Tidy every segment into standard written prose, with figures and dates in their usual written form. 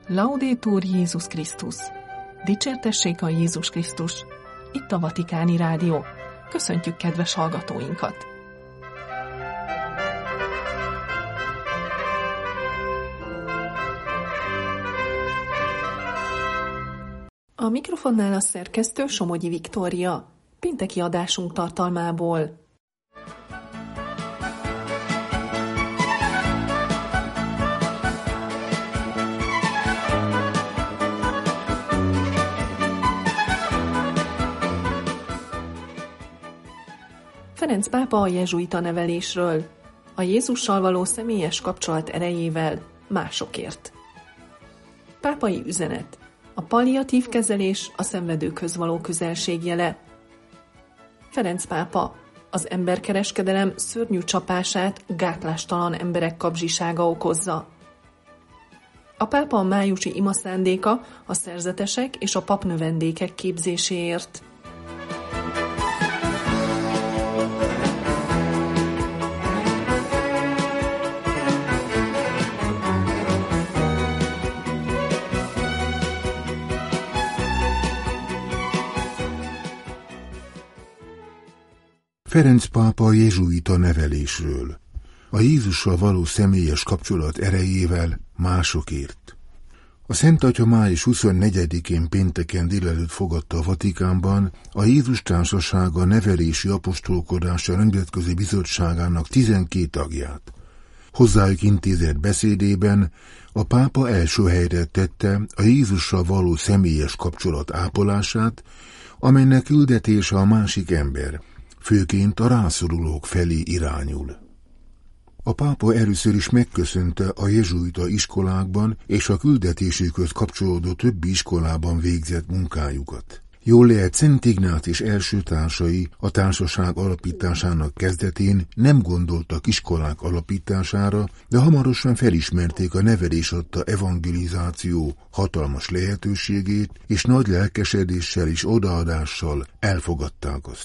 Laudetur Jézus Krisztus! Dicsértessék a Jézus Krisztus! Itt a Vatikáni Rádió. Köszöntjük kedves hallgatóinkat! A mikrofonnál a szerkesztő Somogyi Viktória. Pénteki adásunk tartalmából. Ferenc pápa a jezsuita nevelésről, a Jézussal való személyes kapcsolat erejével másokért. Pápai üzenet. A palliatív kezelés a szenvedőkhöz való közelség jele. Ferenc pápa. Az emberkereskedelem szörnyű csapását gátlástalan emberek kapzsisága okozza. A pápa májusi imaszándéka a szerzetesek és a papnövendékek képzéséért. Ferenc pápa a jezsuita nevelésről, a Jézussal való személyes kapcsolat erejével másokért. A Szent Atya május 24-én pénteken délelőtt fogadta a Vatikánban a Jézus Társasága nevelési apostolkodása nemzetközi bizottságának 12 tagját. Hozzájuk intézett beszédében a pápa első helyre tette a Jézussal való személyes kapcsolat ápolását, amelynek küldetése a másik ember, főként a rászorulók felé irányul. A pápa először is megköszönte a jezsuita iskolákban és a küldetésükhöz kapcsolódó többi iskolában végzett munkájukat. Jól lehet, Szent Ignác első társai a társaság alapításának kezdetén nem gondoltak iskolák alapítására, de hamarosan felismerték a nevelés adta evangelizáció hatalmas lehetőségét, és nagy lelkesedéssel és odaadással elfogadták azt.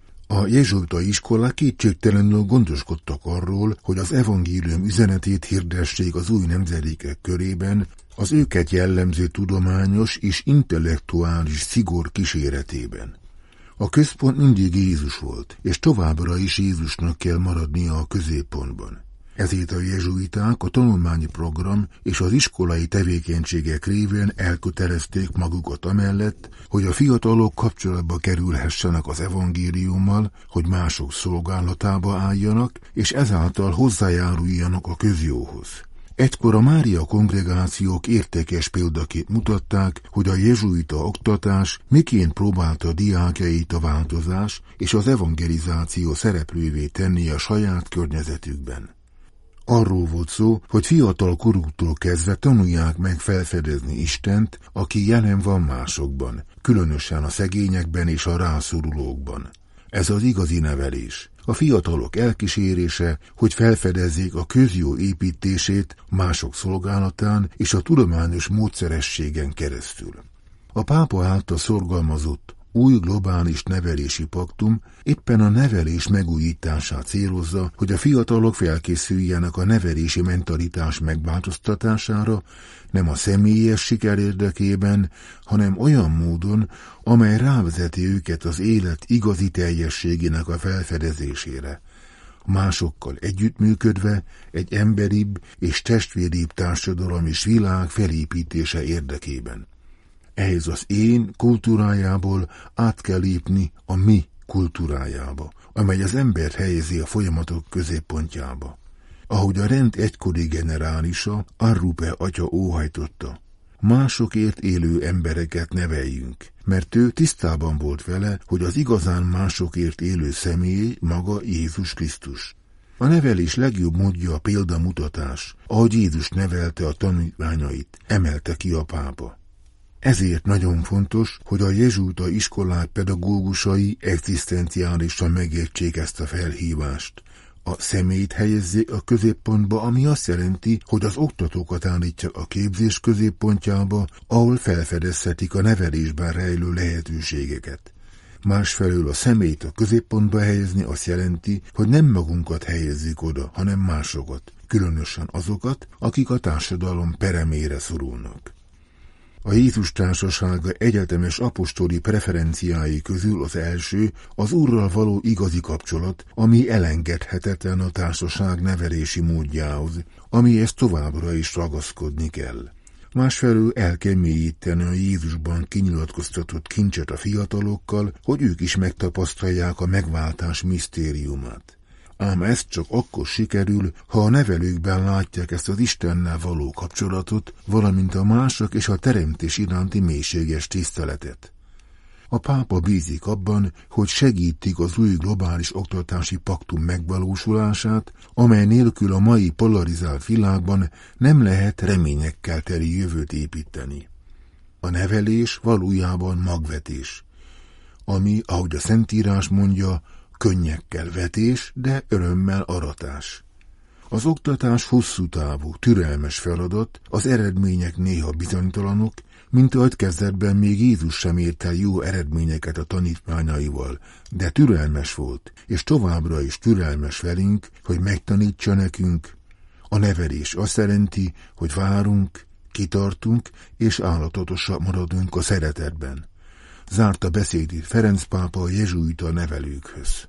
A jezsuita iskolák kétségtelenül gondoskodtak arról, hogy az evangélium üzenetét hirdessék az új nemzedékek körében, az őket jellemző tudományos és intellektuális szigor kíséretében. A központ mindig Jézus volt, és továbbra is Jézusnak kell maradnia a középpontban. Ezért a jezsuiták a tanulmányi program és az iskolai tevékenységek révén elkötelezték magukat amellett, hogy a fiatalok kapcsolatba kerülhessenek az evangéliummal, hogy mások szolgálatába álljanak, és ezáltal hozzájáruljanak a közjóhoz. Egykor a Mária kongregációk értékes példaként mutatták, hogy a jezsuita oktatás miként próbálta diákjait a változás és az evangelizáció szereplővé tenni a saját környezetükben. Arról volt szó, hogy fiatal koruktól kezdve tanulják meg felfedezni Istent, aki jelen van másokban, különösen a szegényekben és a rászorulókban. Ez az igazi nevelés. A fiatalok elkísérése, hogy felfedezzék a közjó építését mások szolgálatán és a tudományos módszerességen keresztül. A pápa által szorgalmazott új globális nevelési paktum éppen a nevelés megújítását célozza, hogy a fiatalok felkészüljenek a nevelési mentalitás megváltoztatására, nem a személyes siker érdekében, hanem olyan módon, amely rávezeti őket az élet igazi teljességének a felfedezésére. Másokkal együttműködve egy emberibb és testvéribb társadalom és világ felépítése érdekében. Ehhez az én kultúrájából át kell lépni a mi kultúrájába, amely az embert helyezi a folyamatok középpontjába. Ahogy a rend egykori generálisa, Arrupe atya óhajtotta, másokért élő embereket neveljünk, mert ő tisztában volt vele, hogy az igazán másokért élő személy maga Jézus Krisztus. A nevelés legjobb módja a példamutatás, ahogy Jézus nevelte a tanítványait, emelte ki a pápa. Ezért nagyon fontos, hogy a jezsuita iskolák pedagógusai egzisztenciálisan megértsék ezt a felhívást. A személyt helyezzék a középpontba, ami azt jelenti, hogy az oktatókat állítják a képzés középpontjába, ahol felfedezhetik a nevelésben rejlő lehetőségeket. Másfelől a személyt a középpontba helyezni azt jelenti, hogy nem magunkat helyezzük oda, hanem másokat, különösen azokat, akik a társadalom peremére szorulnak. A Jézus társasága egyetemes apostoli preferenciái közül az első az Úrral való igazi kapcsolat, ami elengedhetetlen a társaság nevelési módjához, amihez továbbra is ragaszkodni kell. Másfelől el kell mélyíteni a Jézusban kinyilatkoztatott kincset a fiatalokkal, hogy ők is megtapasztalják a megváltás misztériumát. Ám ez csak akkor sikerül, ha a nevelőkben látják ezt az Istennel való kapcsolatot, valamint a mások és a teremtés iránti mélységes tiszteletet. A pápa bízik abban, hogy segítik az új globális oktatási paktum megvalósulását, amely nélkül a mai polarizált világban nem lehet reményekkel teli jövőt építeni. A nevelés valójában magvetés, ami, ahogy a Szentírás mondja, könnyekkel vetés, de örömmel aratás. Az oktatás hosszú távú, türelmes feladat, az eredmények néha bizonytalanok, mint ahogy kezdetben még Jézus sem ért el jó eredményeket a tanítványaival, de türelmes volt, és továbbra is türelmes velünk, hogy megtanítsa nekünk. A nevelés azt jelenti, hogy várunk, kitartunk, és állatotosak maradunk a szeretetben. Zárta beszédét Ferenc pápa a jezsuita nevelőkhöz.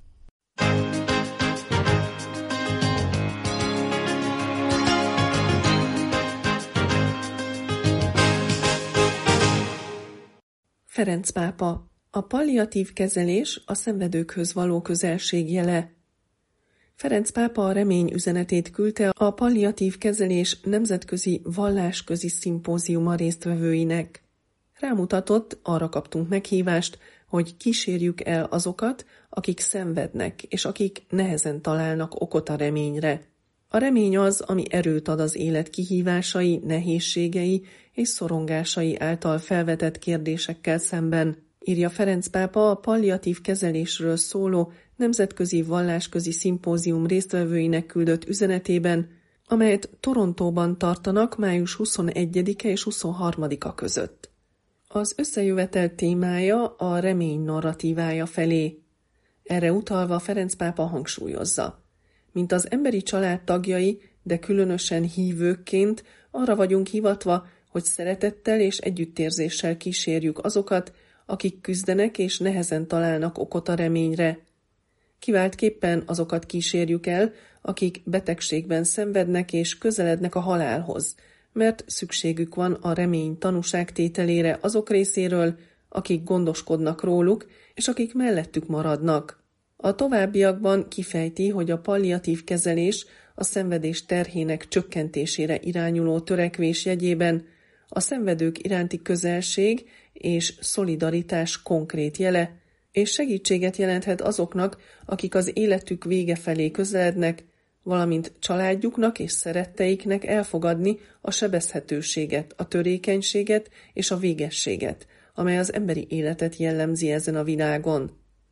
Ferenc pápa, a palliatív kezelés a szenvedőkhöz való közelség jele. Ferenc pápa a remény üzenetét küldte a palliatív kezelés nemzetközi vallásközi szimpóziuma résztvevőinek. Rámutatott, arra kaptunk meghívást, hogy kísérjük el azokat, akik szenvednek, és akik nehezen találnak okot a reményre. A remény az, ami erőt ad az élet kihívásai, nehézségei és szorongásai által felvetett kérdésekkel szemben, írja Ferenc pápa a palliatív kezelésről szóló nemzetközi vallásközi szimpózium résztvevőinek küldött üzenetében, amelyet Torontóban tartanak május 21-e és 23-a között. Az összejövetel témája a remény narratívája felé. Erre utalva Ferenc pápa hangsúlyozza: mint az emberi család tagjai, de különösen hívőkként arra vagyunk hivatva, hogy szeretettel és együttérzéssel kísérjük azokat, akik küzdenek és nehezen találnak okot a reményre. Kiváltképpen azokat kísérjük el, akik betegségben szenvednek és közelednek a halálhoz, mert szükségük van a remény tanúságtételére azok részéről, akik gondoskodnak róluk, és akik mellettük maradnak. A továbbiakban kifejti, hogy a palliatív kezelés a szenvedés terhének csökkentésére irányuló törekvés jegyében a szenvedők iránti közelség és szolidaritás konkrét jele, és segítséget jelenthet azoknak, akik az életük vége felé közelednek, valamint családjuknak és szeretteiknek elfogadni a sebezhetőséget, a törékenységet és a végességet, amely az emberi életet jellemzi ezen a világon.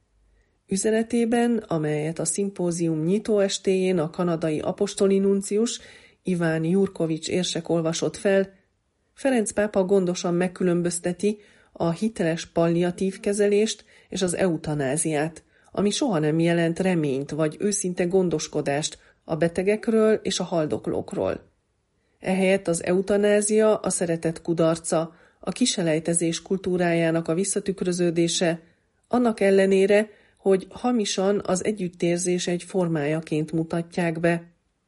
Üzenetében, amelyet a szimpózium nyitóestéjén a kanadai apostoli nuncius Iván Jurkovics érsek olvasott fel, Ferenc pápa gondosan megkülönbözteti a hiteles palliatív kezelést és az eutanáziát, ami soha nem jelent reményt vagy őszinte gondoskodást a betegekről és a haldoklókról. Ehelyett az eutanázia a szeretet kudarca, a kiselejtezés kultúrájának a visszatükröződése, annak ellenére, hogy hamisan az együttérzés egy formájaként mutatják be.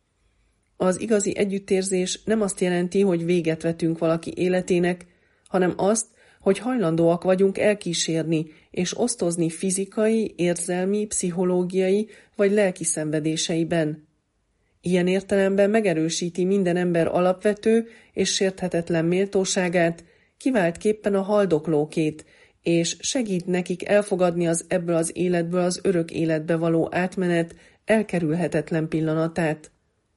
Az igazi együttérzés nem azt jelenti, hogy véget vetünk valaki életének, hanem azt, hogy hajlandóak vagyunk elkísérni és osztozni fizikai, érzelmi, pszichológiai vagy lelki szenvedéseiben. Ilyen értelemben megerősíti minden ember alapvető és sérthetetlen méltóságát, kiváltképpen a haldoklókét, és segít nekik elfogadni az ebből az életből az örök életbe való átmenet elkerülhetetlen pillanatát.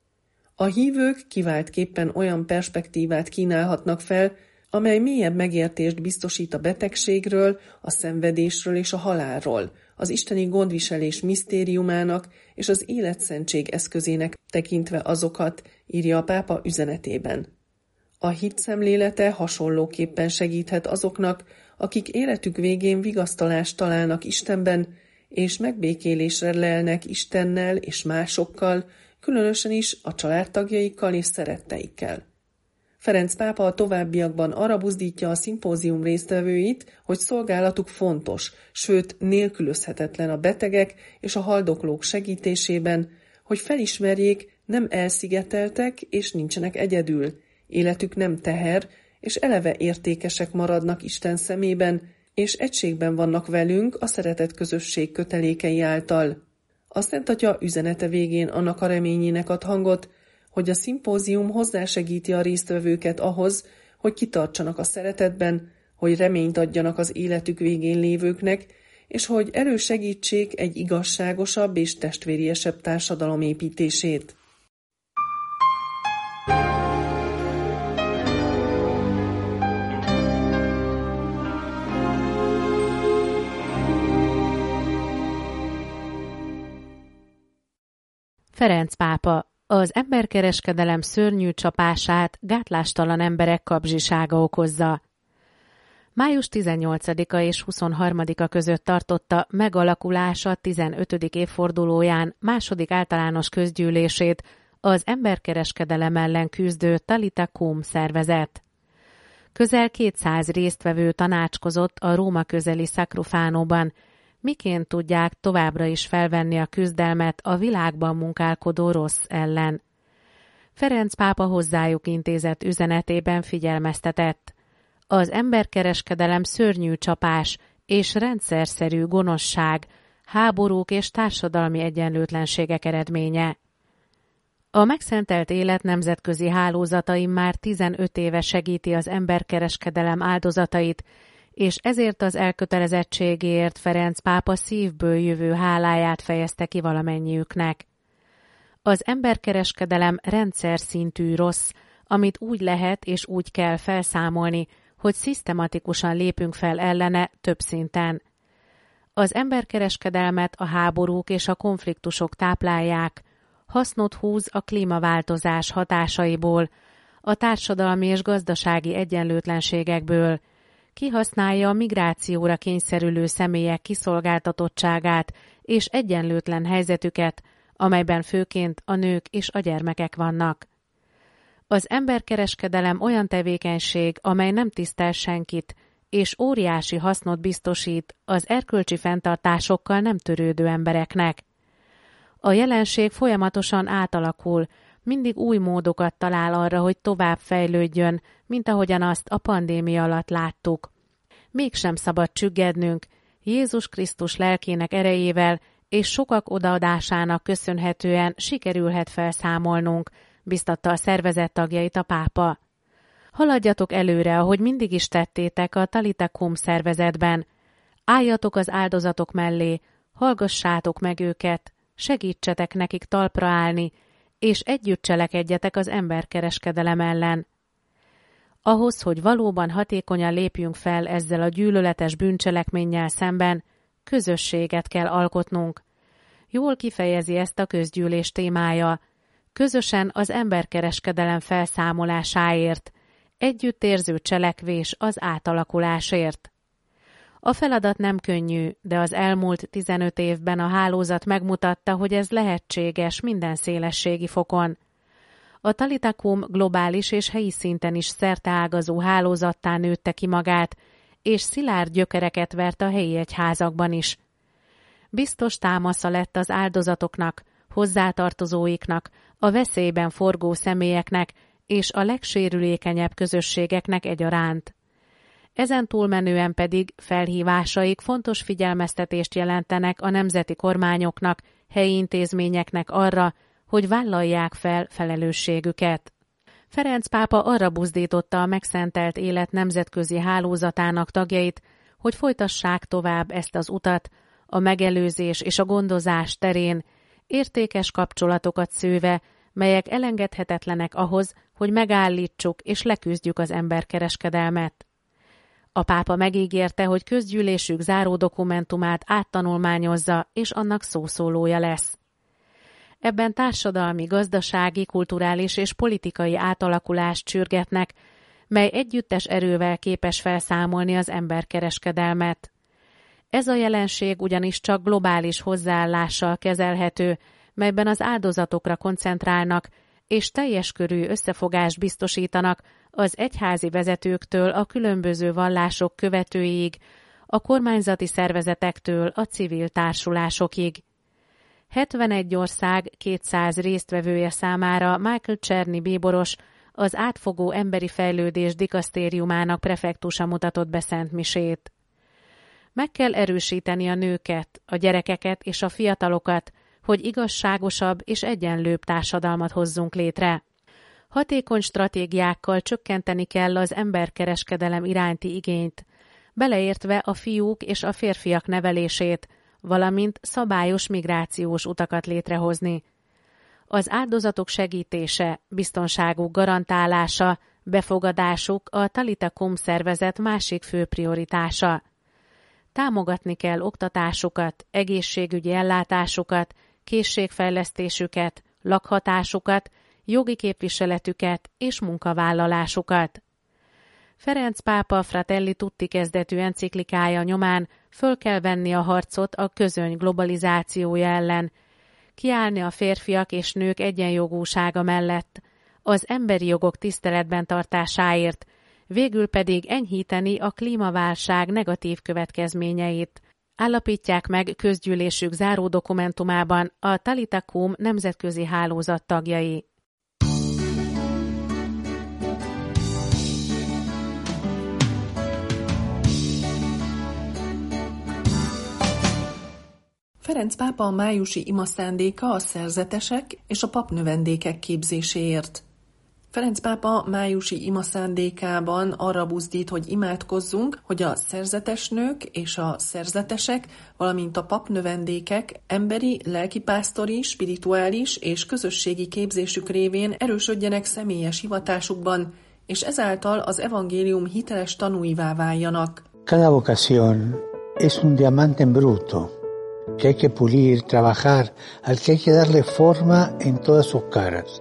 A hívők kiváltképpen olyan perspektívát kínálhatnak fel, amely mélyebb megértést biztosít a betegségről, a szenvedésről és a halálról, az isteni gondviselés misztériumának és az életszentség eszközének tekintve azokat, írja a pápa üzenetében. A hit szemlélete hasonlóképpen segíthet azoknak, akik életük végén vigasztalást találnak Istenben, és megbékélésre lelnek Istennel és másokkal, különösen is a családtagjaikkal és szeretteikkel. Ferenc pápa a továbbiakban arra buzdítja a szimpózium résztvevőit, hogy szolgálatuk fontos, sőt nélkülözhetetlen a betegek és a haldoklók segítésében, hogy felismerjék, nem elszigeteltek és nincsenek egyedül, életük nem teher, és eleve értékesek maradnak Isten szemében, és egységben vannak velünk a szeretet közösség kötelékei által. A Szent Atya üzenete végén annak a reményének ad hangot, hogy a szimpózium hozzásegíti a résztvevőket ahhoz, hogy kitartsanak a szeretetben, hogy reményt adjanak az életük végén lévőknek, és hogy elősegítsék egy igazságosabb és testvériesebb társadalom építését. Ferenc pápa: az emberkereskedelem szörnyű csapását gátlástalan emberek kapzsisága okozza. Május 18-a és 23-a között tartotta megalakulása 15. évfordulóján második általános közgyűlését az emberkereskedelem ellen küzdő Talita Kum szervezet. Közel 200 résztvevő tanácskozott a Róma közeli Sacrofánóban, miként tudják továbbra is felvenni a küzdelmet a világban munkálkodó rossz ellen. Ferenc pápa hozzájuk intézett üzenetében figyelmeztetett: az emberkereskedelem szörnyű csapás és rendszerszerű gonoszság, háborúk és társadalmi egyenlőtlenségek eredménye. A megszentelt élet nemzetközi hálózatai már 15 éve segíti az emberkereskedelem áldozatait, és ezért az elkötelezettségéért Ferenc pápa szívből jövő háláját fejezte ki valamennyiüknek. Az emberkereskedelem rendszer szintű rossz, amit úgy lehet és úgy kell felszámolni, hogy szisztematikusan lépünk fel ellene több szinten. Az emberkereskedelmet a háborúk és a konfliktusok táplálják, hasznot húz a klímaváltozás hatásaiból, a társadalmi és gazdasági egyenlőtlenségekből, kihasználja a migrációra kényszerülő személyek kiszolgáltatottságát és egyenlőtlen helyzetüket, amelyben főként a nők és a gyermekek vannak. Az emberkereskedelem olyan tevékenység, amely nem tisztel senkit, és óriási hasznot biztosít az erkölcsi fenntartásokkal nem törődő embereknek. A jelenség folyamatosan átalakul, mindig új módokat talál arra, hogy tovább fejlődjön, mint ahogyan azt a pandémia alatt láttuk. Mégsem szabad csüggednünk, Jézus Krisztus lelkének erejével és sokak odaadásának köszönhetően sikerülhet felszámolnunk, biztatta a szervezet tagjait a pápa. Haladjatok előre, ahogy mindig is tettétek a Talita Kum szervezetben. Álljatok az áldozatok mellé, hallgassátok meg őket, segítsetek nekik talpra állni, és együtt cselekedjetek az emberkereskedelem ellen. Ahhoz, hogy valóban hatékonyan lépjünk fel ezzel a gyűlöletes bűncselekménnyel szemben, közösséget kell alkotnunk. Jól kifejezi ezt a közgyűlés témája, közösen az emberkereskedelem felszámolásáért, együttérző cselekvés az átalakulásért. A feladat nem könnyű, de az elmúlt 15 évben a hálózat megmutatta, hogy ez lehetséges minden szélességi fokon. A Talita Kum globális és helyi szinten is szerteágazó hálózattá nőtte ki magát, és szilárd gyökereket vert a helyi egyházakban is. Biztos támasza lett az áldozatoknak, hozzátartozóiknak, a veszélyben forgó személyeknek és a legsérülékenyebb közösségeknek egyaránt. Ezen túlmenően pedig felhívásaik fontos figyelmeztetést jelentenek a nemzeti kormányoknak, helyi intézményeknek arra, hogy vállalják fel felelősségüket. Ferenc pápa arra buzdította a megszentelt élet nemzetközi hálózatának tagjait, hogy folytassák tovább ezt az utat, a megelőzés és a gondozás terén, értékes kapcsolatokat szőve, melyek elengedhetetlenek ahhoz, hogy megállítsuk és leküzdjük az emberkereskedelmet. A pápa megígérte, hogy közgyűlésük záró dokumentumát áttanulmányozza, és annak szószólója lesz. Ebben társadalmi, gazdasági, kulturális és politikai átalakulást sürgetnek, mely együttes erővel képes felszámolni az emberkereskedelmet. Ez a jelenség ugyanis csak globális hozzáállással kezelhető, melyben az áldozatokra koncentrálnak, és teljes körű összefogást biztosítanak az egyházi vezetőktől a különböző vallások követőiig, a kormányzati szervezetektől a civil társulásokig. 71 ország 200 résztvevője számára Michael Czerny bíboros, az átfogó emberi fejlődés dikasztériumának prefektusa mutatott be szentmisét. Meg kell erősíteni a nőket, a gyerekeket és a fiatalokat, hogy igazságosabb és egyenlőbb társadalmat hozzunk létre. Hatékony stratégiákkal csökkenteni kell az emberkereskedelem iránti igényt, beleértve a fiúk és a férfiak nevelését, valamint szabályos migrációs utakat létrehozni. Az áldozatok segítése, biztonságuk garantálása, befogadásuk a Talita Kum szervezet másik fő prioritása. Támogatni kell oktatásukat, egészségügyi ellátásukat, készségfejlesztésüket, lakhatásukat, jogi képviseletüket és munkavállalásukat. Ferenc pápa Fratelli Tutti kezdetű enciklikája nyomán föl kell venni a harcot a közöny globalizációja ellen, kiállni a férfiak és nők egyenjogúsága mellett, az emberi jogok tiszteletben tartásáért, végül pedig enyhíteni a klímaválság negatív következményeit. Állapítják meg közgyűlésük záró dokumentumában a Talita Kum nemzetközi hálózat tagjai. Ferenc pápa a májusi ima szándéka a szerzetesek és a papnövendékek képzéséért. Ferenc pápa májusi ima szándékában arra buzdít, hogy imádkozzunk, hogy a szerzetesnők és a szerzetesek, valamint a papnövendékek emberi, lelkipásztori, spirituális és közösségi képzésük révén erősödjenek személyes hivatásukban, és ezáltal az evangélium hiteles tanúivá váljanak. Cada vocación es un diamante en bruto, que hay que pulir, trabajar, al que hay que darle forma en todas sus caras.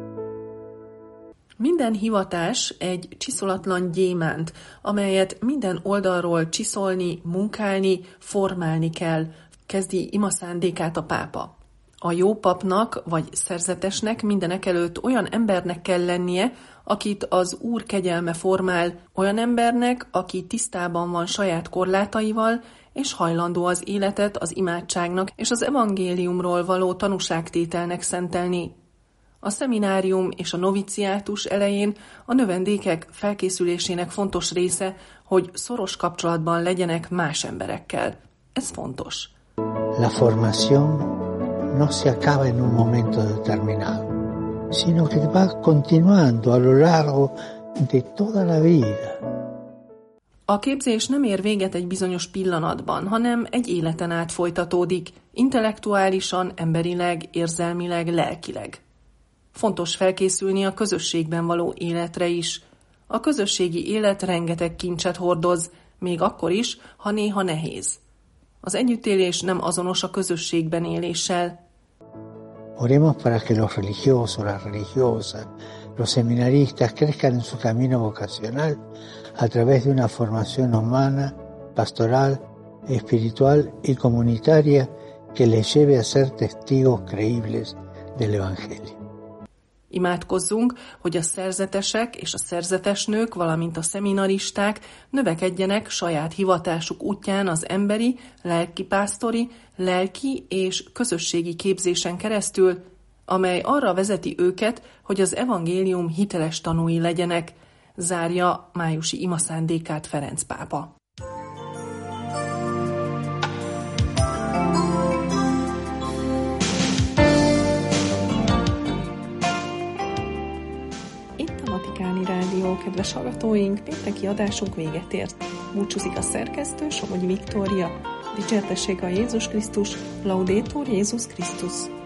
Minden hivatás egy csiszolatlan gyémánt, amelyet minden oldalról csiszolni, munkálni, formálni kell, kezdi ima szándékát a pápa. A jó papnak vagy szerzetesnek mindenekelőtt olyan embernek kell lennie, akit az Úr kegyelme formál, olyan embernek, aki tisztában van saját korlátaival, és hajlandó az életet az imádságnak és az evangéliumról való tanúságtételnek szentelni. A szeminárium és a noviciátus elején a növendékek felkészülésének fontos része, hogy szoros kapcsolatban legyenek más emberekkel. Ez fontos. La formación no se acaba en un momento determinado, sino que va continuando a lo largo de toda la vida. A képzés nem ér véget egy bizonyos pillanatban, hanem egy életen át folytatódik, intellektuálisan, emberileg, érzelmileg, lelkileg. Fontos felkészülni a közösségben való életre is. A közösségi élet rengeteg kincset hordoz, még akkor is, ha néha nehéz. Az együttélés nem azonos a közösségben éléssel. Oremos para que los religiosos, las religiosas, los seminaristas crezcan en su camino vocacional a través de una formación humana, pastoral, espiritual y comunitaria que les lleve a ser testigos creíbles del Evangelio. Imádkozzunk, hogy a szerzetesek és a szerzetesnők, valamint a szeminaristák növekedjenek saját hivatásuk útján az emberi, lelkipásztori, lelki és közösségi képzésen keresztül, amely arra vezeti őket, hogy az evangélium hiteles tanúi legyenek, zárja májusi ima szándékát Ferenc pápa. Itt a Vatikáni Rádió, kedves hallgatóink, pénteki adásunk véget ért. Búcsúzik a szerkesztő, Somogyi Viktória. Dicsértessége a Jézus Krisztus, Laudetur Jézus Krisztus.